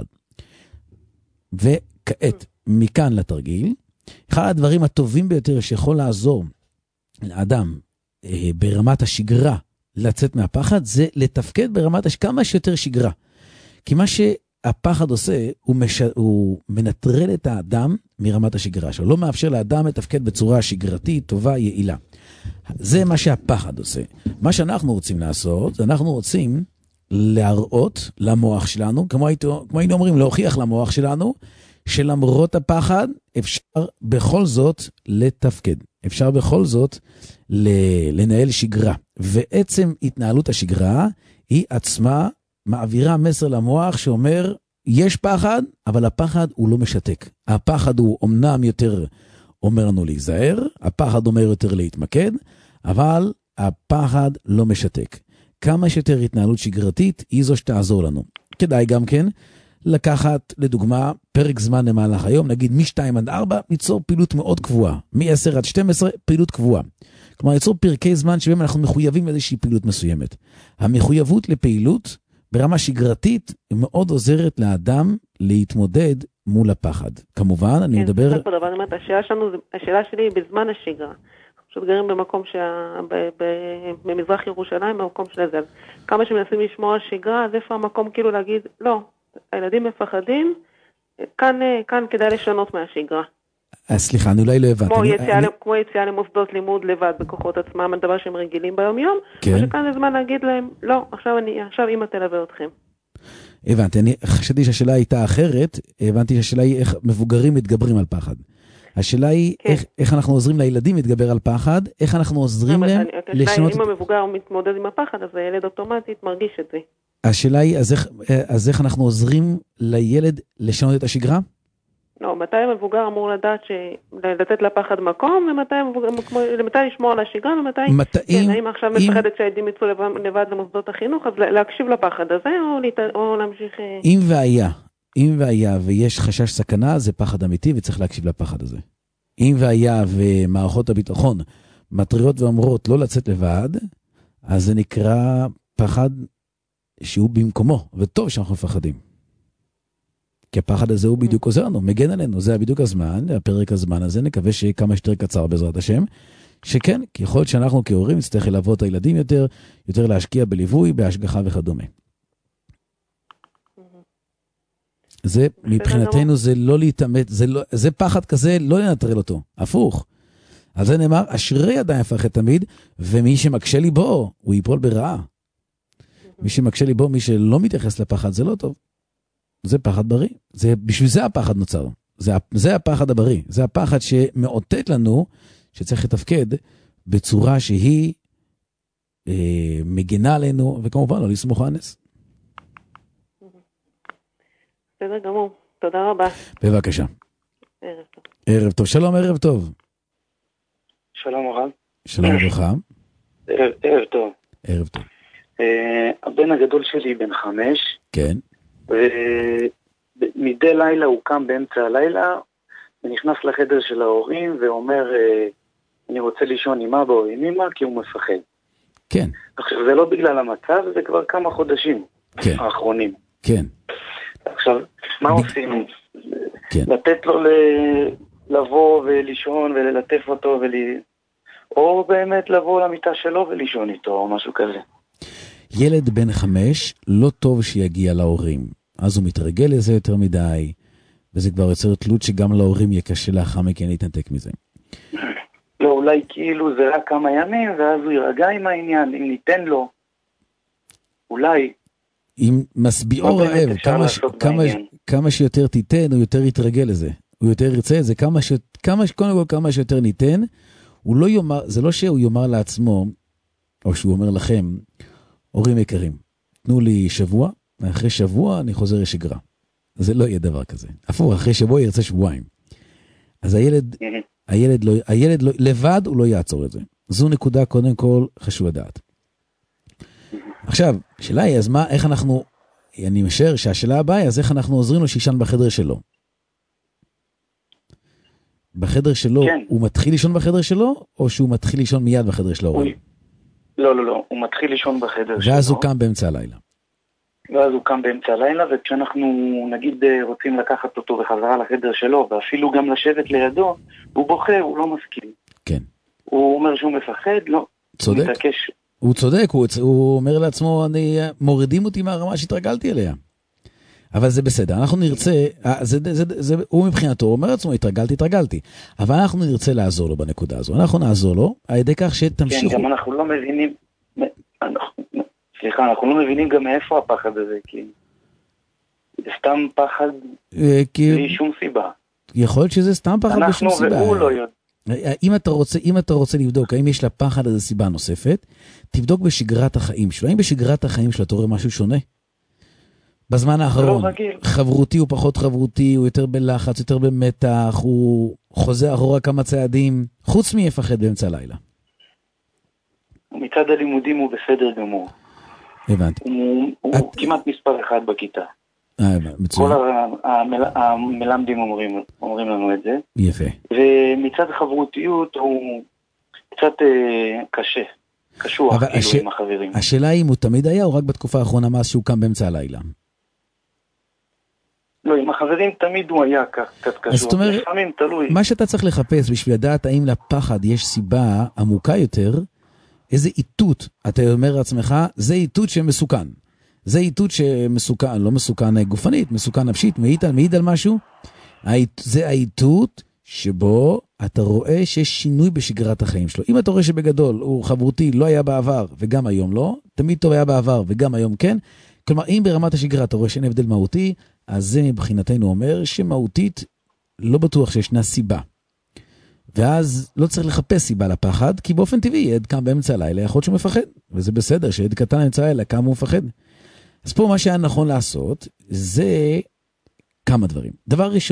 וכעת, מכאן לתרגיל, אחד הדברים הטובים ביותר שיכול לעזור לאדם אה, ברמת השגרה לצאת מהפחד, זה לתפקד ברמת הש... כמה שיותר שגרה. כי מה שהפחד עושה, הוא, מש... הוא מנטרל את האדם מרמת השגרה שלו, לא מאפשר לאדם לתפקד בצורה שגרתית, טובה, יעילה. זה מה שהפחד עושה. מה שאנחנו רוצים לעשות, אנחנו רוצים להראות למוח שלנו, כמו, הייתו, כמו היינו אומרים, להוכיח למוח שלנו, שלמרות הפחד אפשר בכל זאת לתפקד. אפשר בכל זאת לנהל שגרה. ועצם התנהלות השגרה היא עצמה מעבירה מסר למוח שאומר, יש פחד, אבל הפחד הוא לא משתק. הפחד הוא אומנם יותר אומר לנו להיזהר, הפחד אומר יותר להתמקד, אבל הפחד לא משתק. כמה שיותר התנהלות שגרתית היא זו שתעזור לנו. כדאי גם כן לקחת לדוגמה פרק זמן למהלך היום, נגיד מ-שתיים עד ארבע, ליצור פעילות מאוד קבועה. מ-עשר עד שתים עשרה, פעילות קבועה. כלומר, ליצור פרקי זמן שבהם אנחנו מחויבים לאיזושהי פעילות מסוימת. המחויבות לפעילות ברמה שגרתית מאוד עוזרת לאדם להתמודד מול הפחד. כמובן, אני מדבר... כן, אבל אני אומרת, השאלה שלנו, השאלה שלי היא בזמן השגרה. פשוט גרים במקום במזרח ירושלים, במקום של זה. כמה שמנסים לשמור על שגרה, אז איפה המקום כאילו להגיד, לא, הילדים מפחדים, כאן, כאן כדאי לשנות מהשגרה. סליחה, אני אולי לא הבנתי. כמו יציאה, אני... כמו יציאה למוסדות לימוד לבד בכוחות עצמם, הדבר שהם רגילים ביום יום, כן. ושכאן זה זמן להגיד להם, לא, עכשיו אני, עכשיו אמא תלווה אתכם. הבנתי, אני חשבתי שהשאלה הייתה אחרת, הבנתי שהשאלה היא איך מבוגרים מתגברים על פחד. השאלה היא כן. איך, איך אנחנו עוזרים לילדים להתגבר על פחד, איך אנחנו עוזרים להם אני, לשנות... אם המבוגר מתמודד עם הפחד, אז הילד אוטומטית מרגיש את זה. השאלה היא, אז איך, אז איך אנחנו עוזרים לילד לשנות את השגרה? לא, מתי המבוגר אמור לדעת ש... לתת לפחד מקום, ומתי למתי לשמור על השגרה, ומתי... כן, האם עכשיו מפחדת שהילדים יצאו לבד למוסדות החינוך, אז להקשיב לפחד הזה, או, להת... או להמשיך... אם והיה, אם והיה ויש חשש סכנה, זה פחד אמיתי, וצריך להקשיב לפחד הזה. אם והיה ומערכות הביטחון מטריות ואומרות לא לצאת לבד, אז זה נקרא פחד שהוא במקומו, וטוב שאנחנו מפחדים. כי הפחד הזה הוא בדיוק עוזר לנו, מגן עלינו, זה בדיוק הזמן, הפרק הזמן הזה, נקווה שיהיה כמה שיותר קצר בעזרת השם, שכן, כי יכול להיות שאנחנו כהורים נצטרך ללוות את הילדים יותר, יותר להשקיע בליווי, בהשגחה וכדומה. זה, מבחינתנו, זה לא להתאמת, זה, לא, זה פחד כזה, לא לנטרל אותו, הפוך. אז זה נאמר, אשרי עדיין יפחד תמיד, ומי שמקשה לי בו, הוא ייפול ברעה. מי שמקשה לי בו, מי שלא מתייחס לפחד, זה לא טוב. זה פחד בריא. זה, בשביל זה הפחד נוצר. זה, זה הפחד הבריא. זה הפחד שמאותת לנו, שצריך לתפקד, בצורה שהיא אה, מגנה עלינו, וכמובן לא לסמוך על הנס. בסדר גמור. תודה רבה. בבקשה. ערב טוב. ערב טוב. שלום, ערב טוב. שלום הרב. שלום וברכה. ערב, ערב טוב. ערב טוב. Uh, הבן הגדול שלי בן חמש. כן. ומדי לילה הוא קם באמצע הלילה, ונכנס לחדר של ההורים ואומר, uh, אני רוצה לישון עם אבא או עם אמא, כי הוא מפחד. כן. עכשיו, זה לא בגלל המצב, זה כבר כמה חודשים כן. האחרונים. כן. עכשיו, מה ב... עושים? כן. לתת לו ל... לבוא ולישון וללטף אותו, ול... או באמת לבוא למיטה שלו ולישון איתו, או משהו כזה. ילד בן חמש, לא טוב שיגיע להורים. אז הוא מתרגל לזה יותר מדי, וזה כבר יוצר תלות שגם להורים יהיה קשה לאחר מכן להתנתק מזה. לא, אולי כאילו זה רק כמה ימים, ואז הוא יירגע עם העניין, אם ניתן לו. אולי... אם מסביעו רעב, כמה, ש... כמה, כמה שיותר תיתן, הוא יותר יתרגל לזה. הוא יותר ירצה את זה, כמה ש... כמה... קודם כל כמה שיותר ניתן, הוא לא יאמר, זה לא שהוא יאמר לעצמו, או שהוא אומר לכם, הורים יקרים, תנו לי שבוע, ואחרי שבוע אני חוזר לשגרה. זה לא יהיה דבר כזה. אפילו אחרי שבוע ירצה שבועיים. אז הילד, הילד לא, הילד לא, לבד הוא לא יעצור את זה. זו נקודה קודם כל חשוב לדעת. עכשיו, השאלה היא, אז מה, איך אנחנו, אני משער שהשאלה הבאה היא, אז איך אנחנו עוזרים לו שישן בחדר שלו? בחדר שלו, כן. הוא מתחיל לישון בחדר שלו, או שהוא מתחיל לישון מיד בחדר שלו? הוא... לא, לא, לא, הוא מתחיל לישון בחדר ואז שלו. ואז הוא קם באמצע הלילה. ואז הוא קם באמצע הלילה, וכשאנחנו נגיד רוצים לקחת אותו בחזרה לחדר שלו, ואפילו גם לשבת לידו, הוא בוחר, הוא לא מסכים. כן. הוא אומר שהוא מפחד, לא. צודק. הוא מתעקש. הוא צודק, הוא, הוא אומר לעצמו, אני, מורידים אותי מהרמה שהתרגלתי אליה. אבל זה בסדר, אנחנו נרצה, זה, זה, זה, זה, הוא מבחינתו, הוא אומר לעצמו, התרגלתי, התרגלתי. אבל אנחנו נרצה לעזור לו בנקודה הזו. אנחנו נעזור לו, על ידי כך שתמשיכו. כן, גם אנחנו לא מבינים, אנחנו, סליחה, אנחנו לא מבינים גם מאיפה הפחד הזה, כי זה סתם פחד כי... בלי שום סיבה. יכול להיות שזה סתם פחד בלי שום סיבה. אנחנו והוא לא יודע. אם אתה רוצה, אם אתה רוצה לבדוק, האם יש לפחד הזה סיבה נוספת, תבדוק בשגרת החיים שלו. האם בשגרת החיים שלו אתה רואה משהו שונה? בזמן האחרון, חברותי הוא פחות חברותי, הוא יותר בלחץ, יותר במתח, הוא חוזר אחורה כמה צעדים, חוץ מי יפחד באמצע הלילה. מצד הלימודים הוא בסדר גמור. הבנתי. הוא, הוא את... כמעט מספר אחד בכיתה. אה, מצוין. כל המל... המלמדים אומרים, אומרים לנו את זה. יפה. ומצד חברותיות הוא קצת אה, קשה. קשוח כאילו הש... עם החברים. השאלה היא אם הוא תמיד היה או רק בתקופה האחרונה מאז שהוא קם באמצע הלילה? לא, עם החברים תמיד הוא היה קצת קשוח. זאת אומרת, לפעמים תלוי. מה שאתה צריך לחפש בשביל לדעת האם לפחד יש סיבה עמוקה יותר, איזה איתות, אתה אומר לעצמך, זה איתות שמסוכן. זה איתות שמסוכן, לא מסוכן גופנית, מסוכן נפשית, מעיד על, מעיד על משהו. זה האיתות שבו אתה רואה שיש שינוי בשגרת החיים שלו. אם אתה רואה שבגדול הוא חברותי, לא היה בעבר וגם היום לא, תמיד טוב היה בעבר וגם היום כן. כלומר, אם ברמת השגרה אתה רואה שאין הבדל מהותי, אז זה מבחינתנו אומר שמהותית לא בטוח שישנה סיבה. ואז לא צריך לחפש סיבה לפחד, כי באופן טבעי עד קם באמצע הלילה, יכול להיות שהוא מפחד, וזה בסדר שעד קטן באמצע הלילה, כמה הוא מפחד. אז פה מה שהיה נכון לעשות, זה כמה דברים. דבר ראשון,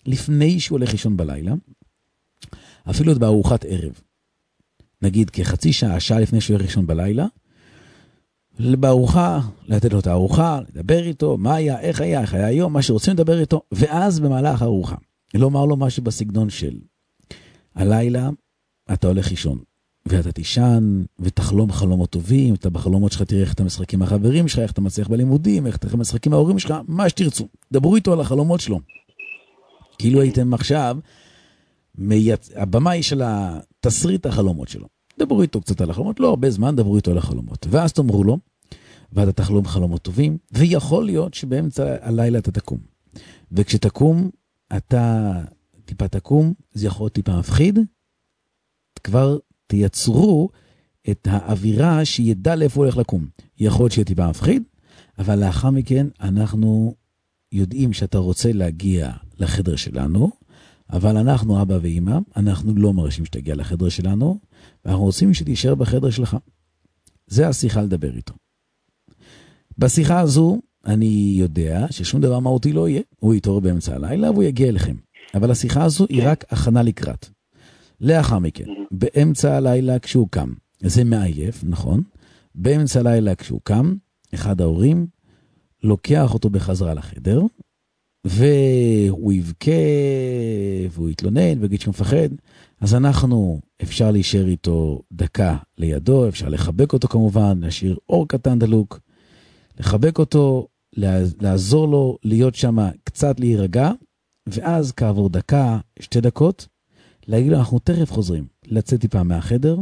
לפני שהוא הולך לישון בלילה, אפילו בארוחת ערב, נגיד כחצי שעה, שעה לפני שהוא הולך לישון בלילה, בארוחה, לתת לו את הארוחה, לדבר איתו, מה היה, איך היה, איך היה היום, מה שרוצים לדבר איתו, ואז במהלך הארוחה, לומר לו משהו בסגנון של, הלילה אתה הולך לישון, ואתה תישן, ותחלום חלומות טובים, אתה בחלומות שלך תראה איך אתה משחק עם החברים שלך, איך אתה מצליח בלימודים, איך אתה משחק עם ההורים שלך, מה שתרצו. דברו איתו על החלומות שלו. כאילו הייתם עכשיו, מייצ... הבמאי של התסריט החלומות שלו. דברו איתו קצת על החלומות, לא הרבה זמן, דברו איתו על החלומות. ואז תאמרו לו, ואתה תחלום חלומות טובים, ויכול להיות שבאמצע הלילה אתה תקום. וכשתקום, אתה טיפה תקום, זה יכול להיות טיפה מפחיד, כבר תייצרו את האווירה שידע לאיפה הוא הולך לקום. יכול להיות שיהיה טיפה מפחיד, אבל לאחר מכן אנחנו יודעים שאתה רוצה להגיע לחדר שלנו, אבל אנחנו, אבא ואמא, אנחנו לא מרשים שתגיע לחדר שלנו, ואנחנו רוצים שתישאר בחדר שלך. זה השיחה לדבר איתו. בשיחה הזו, אני יודע ששום דבר מהותי לא יהיה. הוא יתעורר באמצע הלילה והוא יגיע אליכם. אבל השיחה הזו היא רק הכנה לקראת. לאחר מכן, באמצע הלילה כשהוא קם, זה מעייף, נכון? באמצע הלילה כשהוא קם, אחד ההורים לוקח אותו בחזרה לחדר, והוא יבכה, והוא יתלונן, ויגיד שהוא מפחד. אז אנחנו, אפשר להישאר איתו דקה לידו, אפשר לחבק אותו כמובן, להשאיר אור קטן דלוק, לחבק אותו, לעזור לו להיות שם קצת להירגע, ואז כעבור דקה, שתי דקות, להגיד לו, אנחנו תכף חוזרים, לצאת טיפה מהחדר,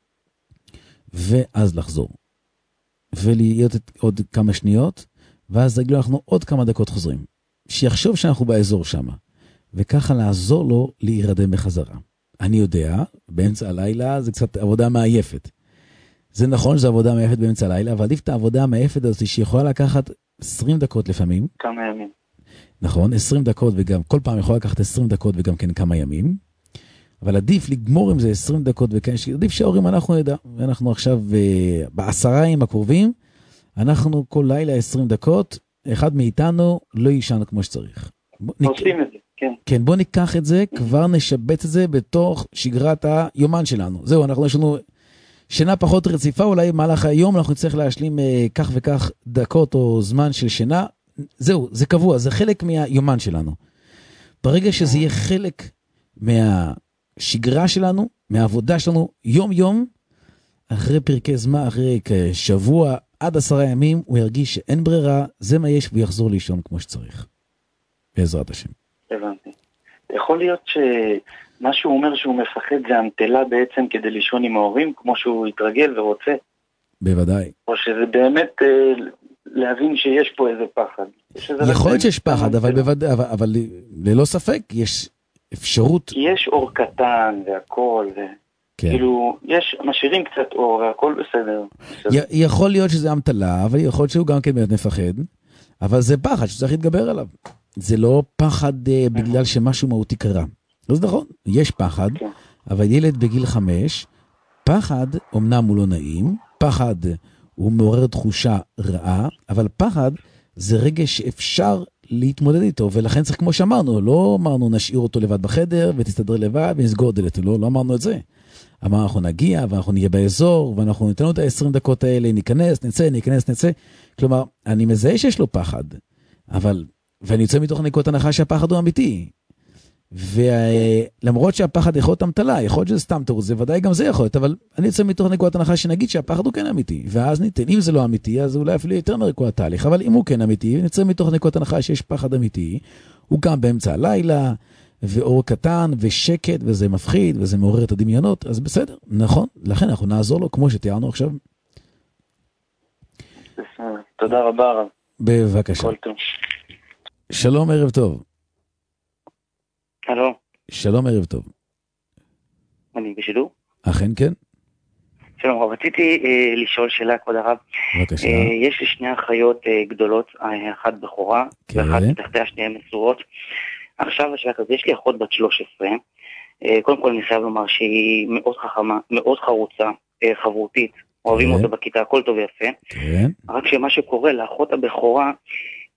ואז לחזור. ולהיות עוד כמה שניות, ואז להגיד לו, אנחנו עוד כמה דקות חוזרים. שיחשוב שאנחנו באזור שם, וככה לעזור לו להירדם בחזרה. אני יודע, באמצע הלילה זה קצת עבודה מעייפת. זה נכון שזו עבודה מעייפת באמצע הלילה, אבל עדיף את העבודה המעייפת הזאת שיכולה לקחת עשרים דקות לפעמים. כמה ימים. נכון, עשרים דקות וגם, כל פעם יכולה לקחת עשרים דקות וגם כן כמה ימים. אבל עדיף לגמור עם זה עשרים דקות וכן, עדיף שההורים אנחנו נדע. ואנחנו עכשיו בעשרה ימים הקרובים, אנחנו כל לילה עשרים דקות, אחד מאיתנו לא יישן כמו שצריך. עושים את זה, כן. כן, בוא ניקח את זה, כבר נשבץ את זה בתוך שגרת היומן שלנו. זהו, אנחנו יש לנו שינה פחות רציפה, אולי במהלך היום אנחנו נצטרך להשלים אה, כך וכך דקות או זמן של שינה. זהו, זה קבוע, זה חלק מהיומן שלנו. ברגע שזה יהיה חלק מהשגרה שלנו, מהעבודה שלנו, יום יום, אחרי פרקי זמן, אחרי שבוע, עד עשרה ימים, הוא ירגיש שאין ברירה, זה מה יש, והוא יחזור לישון כמו שצריך. בעזרת השם. הבנתי. יכול להיות שמה שהוא אומר שהוא מפחד זה המטלה בעצם כדי לישון עם ההורים, כמו שהוא יתרגל ורוצה. בוודאי. או שזה באמת אה, להבין שיש פה איזה פחד. יכול להיות שיש פחד, אבל, בוודאי, אבל, אבל ללא ספק יש אפשרות. כי יש אור קטן והכל ו... כן. כאילו, יש, משאירים קצת אור, והכל בסדר. י- יכול להיות שזה המטלה, אבל יכול להיות שהוא גם כן באמת מפחד, אבל זה פחד שצריך להתגבר עליו. זה לא פחד uh, בגלל שמשהו מהותי קרה. אז נכון, יש פחד, כן. אבל ילד בגיל חמש, פחד, אמנם הוא לא נעים, פחד הוא מעורר תחושה רעה, אבל פחד זה רגש שאפשר להתמודד איתו, ולכן צריך כמו שאמרנו, לא אמרנו נשאיר אותו לבד בחדר, ותסתדר לבד, ונסגור דלת, לא, לא אמרנו את זה. אמר, אנחנו נגיע, ואנחנו נהיה באזור, ואנחנו ניתן לו את ה-עשרים דקות האלה, ניכנס, נצא, ניכנס, נצא. כלומר, אני מזהה שיש לו פחד, אבל, ואני יוצא מתוך נקודת הנחה שהפחד הוא אמיתי. ולמרות שהפחד יכול להיות המטלה, יכול להיות שזה סתם תירוץ, זה ודאי גם זה יכול להיות, אבל אני יוצא מתוך נקודת הנחה שנגיד שהפחד הוא כן אמיתי, ואז ניתן, אם זה לא אמיתי, אז אולי אפילו יותר מרקוע התהליך, אבל אם הוא כן אמיתי, נצא מתוך נקודת הנחה שיש פחד אמיתי, הוא קם באמצע הלילה, ואור קטן ושקט, וזה מפחיד, וזה מעורר את הדמיונות, אז בסדר, נכון, לכן אנחנו נעזור לו כמו שתיארנו עכשיו. תודה רבה רב. בבקשה. שלום, ערב טוב. הלו. שלום, ערב טוב. אני בשידור? אכן כן. שלום רב, רציתי אה, לשאול שאלה כבוד הרב. בבקשה. אה, יש לי שני אחיות אה, גדולות, אחת בחורה, כן. ואחת תחתיה שניהן מסורות. עכשיו השאלה כזה, יש לי אחות בת שלוש עשרה, אה, קודם כל אני חייב לומר שהיא מאוד חכמה, מאוד חרוצה, אה, חברותית, אוהבים כן. אותה בכיתה, הכל טוב ויפה. כן. רק שמה שקורה לאחות הבכורה,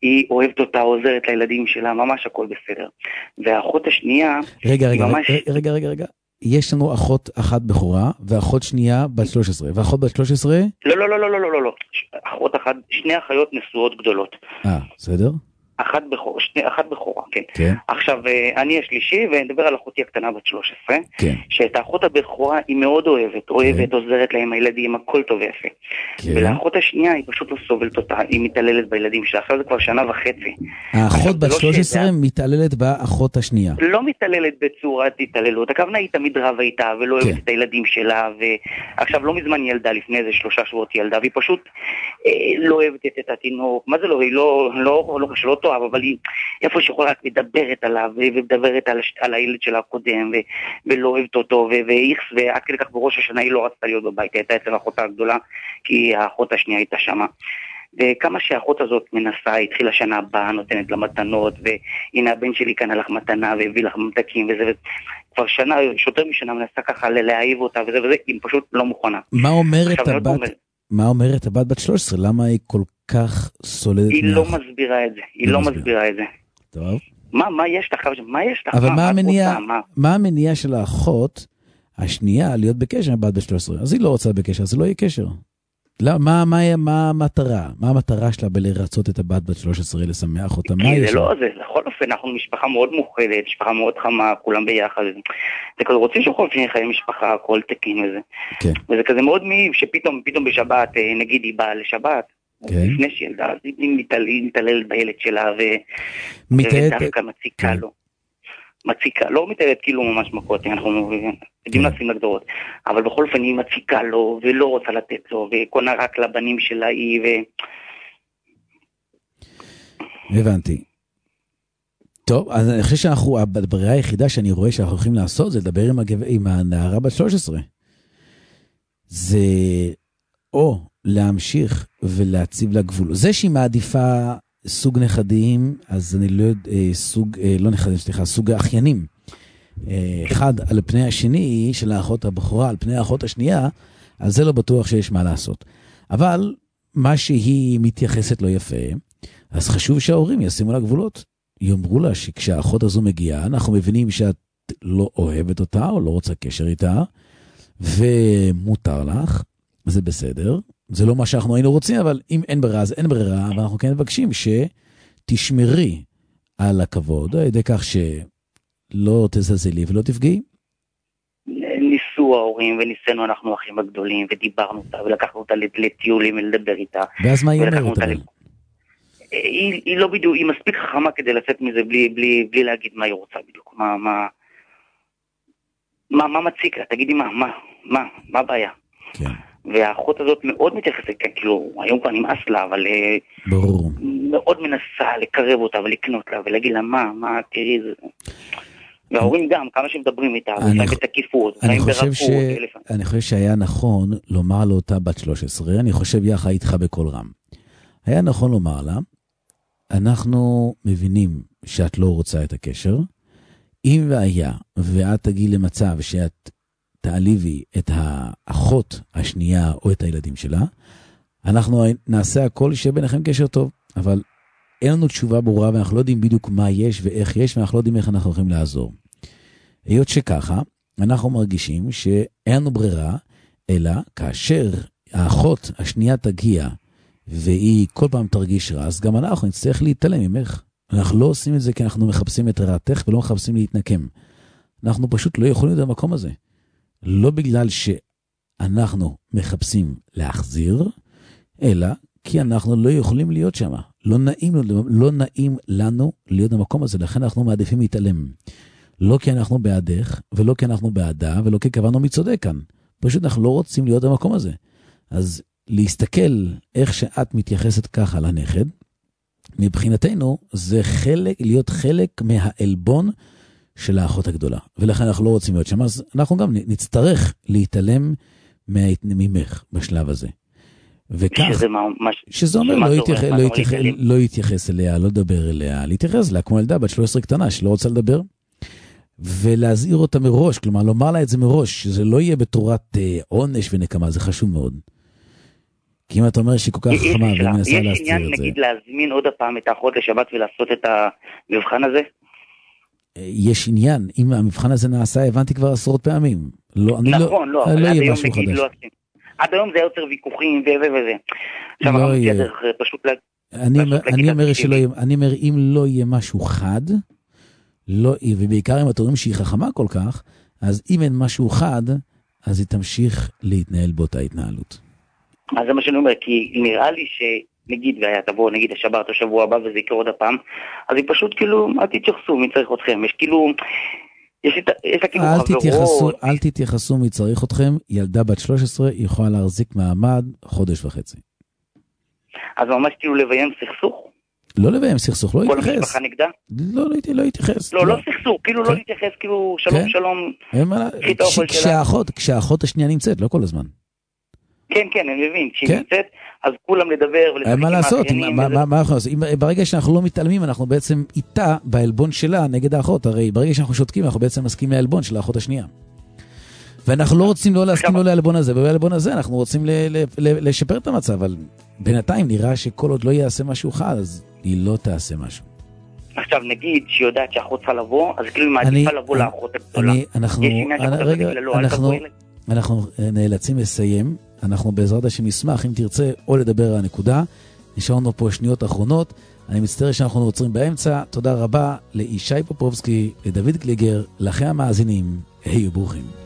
היא אוהבת אותה, עוזרת לילדים שלה, ממש הכל בסדר. והאחות השנייה... רגע, רגע, ממש... רגע, רגע, רגע. יש לנו אחות אחת בחורה, ואחות שנייה בת שלוש עשרה. ואחות בת שלוש עשרה? לא, לא, לא, לא, לא, לא, לא. אחות אחת, שני אחיות נשואות גדולות. אה, בסדר? אחת בחורה, שני, אחת בחורה, כן. כן. עכשיו, אני השלישי, ונדבר על אחותי הקטנה בת שלוש עשרה, כן. שאת האחות הבכורה היא מאוד אוהבת, אוהבת, כן. עוזרת להם הילדים, הכל טוב ויפה. כן. ולאחות השנייה היא פשוט לא סובלת אותה, היא מתעללת בילדים שלה, עכשיו זה כבר שנה וחצי. האחות בת שלוש עשרה מתעללת באחות השנייה. לא מתעללת בצורת התעללות, הכוונה היא תמיד רבה איתה, ולא אוהבת כן. את הילדים שלה, ועכשיו לא מזמן ילדה, לפני איזה שלושה שבועות ילדה, והיא פשוט אה, לא אוהבת את התינוק, מה זה לא, היא לא, לא, לא, לא טוב, אבל היא איפה שיכולה רק מדברת עליו ומדברת על, על הילד שלה הקודם ו, ולא אוהבת אותו ואיכס, ועד כדי כך בראש השנה היא לא רצתה להיות בבית, היא הייתה אצל האחותה הגדולה כי האחות השנייה הייתה שמה, וכמה שהאחות הזאת מנסה, התחילה שנה הבאה, נותנת לה מתנות, והנה הבן שלי כאן הלך מתנה והביא לך ממתקים וזה, כבר שנה, שוטר משנה מנסה ככה להעיב אותה וזה וזה, היא פשוט לא מוכנה. מה אומרת הבת, אומר... מה אומרת הבת בת שלוש עשרה? למה היא כל כך סולדת? היא לא מסבירה את זה, היא לא מסבירה את זה. טוב. מה, מה יש לך? מה יש לך? אבל מה המניע, מה המניע של האחות השנייה להיות בקשר עם הבת בת שלוש עשרה? אז היא לא רוצה בקשר, אז לא יהיה קשר. מה, מה, מה המטרה? מה המטרה שלה בלרצות את הבת בת שלוש עשרה, לשמח אותה? כי זה לא, זה, בכל אופן, אנחנו משפחה מאוד מוכלת, משפחה מאוד חמה, כולם ביחד. זה כזה, רוצים שכל פעמים חיים משפחה, הכל תקין וזה. כן. וזה כזה מאוד מעיב, שפתאום, פתאום בשבת, נגיד היא באה לשבת, כן. לפני שילדה, אז היא מתעללת בילד שלה, ודווקא מציקה לו. מציקה, לא מתעללת כאילו ממש מכות, אנחנו יודעים לשים לגדורות, אבל בכל אופן היא מציקה לו, ולא רוצה לתת לו, וקונה רק לבנים שלה היא, ו... הבנתי. טוב, אז אני חושב שאנחנו, הברירה היחידה שאני רואה שאנחנו הולכים לעשות, זה לדבר עם, הגב... עם הנערה בת שלוש עשרה. זה או להמשיך ולהציב לה גבול. זה שהיא מעדיפה סוג נכדים, אז אני לא יודע, סוג, לא נכדים, סליחה, סוג האחיינים. אחד על פני השני של האחות הבכורה, על פני האחות השנייה, אז זה לא בטוח שיש מה לעשות. אבל מה שהיא מתייחסת לא יפה, אז חשוב שההורים ישימו לה גבולות. יאמרו לה שכשהאחות הזו מגיעה, אנחנו מבינים שאת לא אוהבת אותה, או לא רוצה קשר איתה, ומותר לך, זה בסדר. זה לא מה שאנחנו היינו רוצים, אבל אם אין ברירה, אז אין ברירה, אבל אנחנו כן מבקשים שתשמרי על הכבוד, על ידי כך שלא תזזלי ולא תפגעי. ניסו ההורים, וניסינו אנחנו אחים הגדולים, ודיברנו אותה, ולקחנו אותה לטיולים, ולדבר איתה. ואז מה היא אומרת? היא, היא לא בדיוק, היא מספיק חכמה כדי לצאת מזה בלי, בלי, בלי להגיד מה היא רוצה בדיוק. מה, מה, מה, מה מציק לה? תגידי מה, מה, מה, מה הבעיה? כן. והאחות הזאת מאוד מתייחסת, כאילו, היום כבר נמאס לה, אבל ברור. מאוד מנסה לקרב אותה ולקנות לה ולהגיד לה מה, מה, תראי זה. וההורים גם, כמה שמדברים איתה, לפעמים בתקיפות, לפעמים ברכות. אני חושב שהיה נכון לומר לאותה בת שלוש עשרה, אני חושב יחד איתך בכל רם. היה נכון לומר לה, אנחנו מבינים שאת לא רוצה את הקשר, אם והיה, ואת תגיעי למצב שאת תעליבי את האחות השנייה או את הילדים שלה, אנחנו נעשה הכל שיהיה ביניכם קשר טוב, אבל אין לנו תשובה ברורה, ואנחנו לא יודעים בדיוק מה יש ואיך יש, ואנחנו לא יודעים איך אנחנו יכולים לעזור. היות שככה, אנחנו מרגישים שאין לנו ברירה, אלא כאשר האחות השנייה תגיע, והיא כל פעם תרגיש רע, אז גם אנחנו נצטרך להתעלם ממך. אנחנו לא עושים את זה כי אנחנו מחפשים את רעתך, ולא מחפשים להתנקם. אנחנו פשוט לא יכולים להיות במקום הזה. לא בגלל שאנחנו מחפשים להחזיר, אלא כי אנחנו לא יכולים להיות שם. לא נעים, לא נעים לנו להיות במקום הזה, לכן אנחנו מעדיפים להתעלם. לא כי אנחנו בעדך, ולא כי אנחנו בעדה, ולא כי קבענו מי צודק כאן. פשוט אנחנו לא רוצים להיות במקום הזה. אז להסתכל איך שאת מתייחסת ככה לנכד, מבחינתנו זה חלק, להיות חלק מהאלבון של האחות הגדולה. ולכן אנחנו לא רוצים להיות שם, אז אנחנו גם נצטרך להתעלם ממך בשלב הזה. וכך, שזה, ממש, שזה אומר לא, יתייח, לא, יתייח, לא יתייחס אליה, לא לדבר אליה, להתייחס אליה כמו ילדה בת שלוש עשרה קטנה שלא רוצה לדבר, ולהזהיר אותה מראש, כלומר לומר לה את זה מראש, שזה לא יהיה בתורת אה, עונש ונקמה, זה חשוב מאוד. כי אם אתה אומר שהיא כל כך חכמה והיא מנסה להסתיר את זה. יש עניין, נגיד, להזמין עוד הפעם את האחות לשבת ולעשות את המבחן הזה? יש עניין, אם המבחן הזה נעשה, הבנתי כבר עשרות פעמים. נכון, לא, אבל עד היום נגיד לא עושים. עד היום זה יותר ויכוחים וזה וזה. עכשיו אנחנו נצטרך פשוט להגיד. אני אומר, אם לא יהיה משהו חד, ובעיקר אם אתה רואים שהיא חכמה כל כך, אז אם אין משהו חד, אז היא תמשיך להתנהל באותה התנהלות. אז זה מה שאני אומר, כי נראה לי שנגיד, והיה תבוא נגיד השבת או שבוע הבא וזה יקרה עוד הפעם, אז היא פשוט כאילו, אל תתייחסו מי צריך אתכם, יש כאילו, יש לה כאילו חברות. אל תתייחסו מי צריך אתכם, ילדה בת שלוש עשרה יכולה להחזיק מעמד חודש וחצי. אז ממש כאילו לביים סכסוך? לא לביים סכסוך, לא יתייחס. כל המשפחה נגדה? לא, לא יתייחס. לא, לא סכסוך, כאילו לא להתייחס, כאילו שלום שלום. כשהאחות השנייה נמצאת, לא כל הזמן. כן, כן, אני מבין, כשהיא נמצאת, אז כולם לדבר. מה לעשות? ברגע שאנחנו לא מתעלמים, אנחנו בעצם איתה בעלבון שלה נגד האחות. הרי ברגע שאנחנו שותקים, אנחנו בעצם מסכים לעלבון של האחות השנייה. ואנחנו לא רוצים לא להסכים לו לעלבון הזה, ובעלבון הזה אנחנו רוצים לשפר את המצב, אבל בינתיים נראה שכל עוד לא יעשה משהו חד, אז היא לא תעשה משהו. עכשיו נגיד שהיא יודעת שהאחות צריכה לבוא, אז כאילו היא מעדיפה לבוא לאחות הגדולה. אנחנו נאלצים לסיים, אנחנו בעזרת השם נשמח, אם תרצה או לדבר על הנקודה, נשארנו פה שניות אחרונות, אני מצטער שאנחנו עוצרים באמצע, תודה רבה לישי פופובסקי, לדוד קליגר, לכם המאזינים, היו ברוכים.